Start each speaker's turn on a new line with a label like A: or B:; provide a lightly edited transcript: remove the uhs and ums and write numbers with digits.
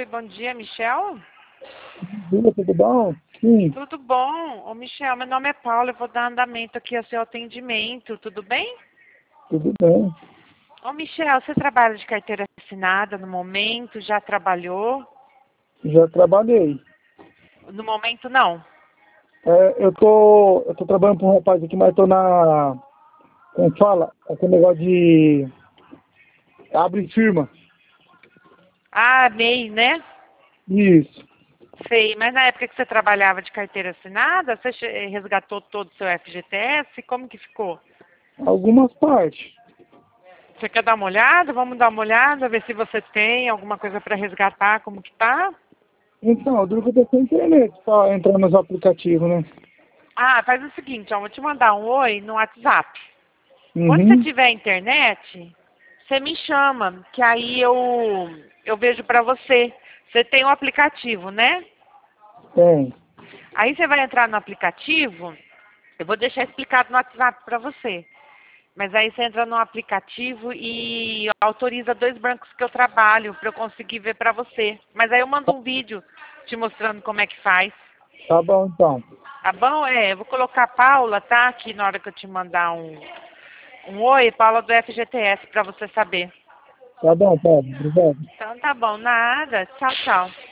A: bom dia, Michel?
B: Tudo bom? Sim,
A: Tudo bom? Ô, Michel, meu nome é Paula, eu vou dar andamento aqui ao seu atendimento, tudo bem?
B: tudo bem.
A: Ô, Michel, você trabalha de carteira assinada no momento? Já trabalhou?
B: Já trabalhei.
A: No momento, não.
B: Eu tô trabalhando para um rapaz aqui, mas tô na. Como fala? Aquele negócio de. Abre firma.
A: Ah, MEI, né?
B: Isso.
A: Sei, mas na época que você trabalhava de carteira assinada, você resgatou todo o seu FGTS? Como que ficou?
B: Algumas partes.
A: Você quer dar uma olhada? Vamos dar uma olhada, ver se você tem alguma coisa para resgatar, como que tá?
B: Então, eu duro que eu tô sem internet para entrar nos aplicativos, né?
A: Ah, faz o seguinte, ó, vou te mandar um oi no WhatsApp. Quando você
B: Uhum.
A: tiver internet, você me chama, que aí eu vejo pra você. Você tem um aplicativo, né?
B: Tem.
A: Aí você vai entrar no aplicativo, eu vou deixar explicado no WhatsApp pra você. Mas aí você entra no aplicativo e autoriza 2 bancos que eu trabalho pra eu conseguir ver pra você. Mas aí eu mando um vídeo te mostrando como é que faz.
B: Tá bom, então.
A: Tá bom? Eu vou colocar a Paula, tá? Aqui na hora que eu te mandar um oi, Paula do FGTS, pra você saber.
B: Tá bom, Paulo. Obrigado.
A: Então tá bom, nada. Tchau, tchau.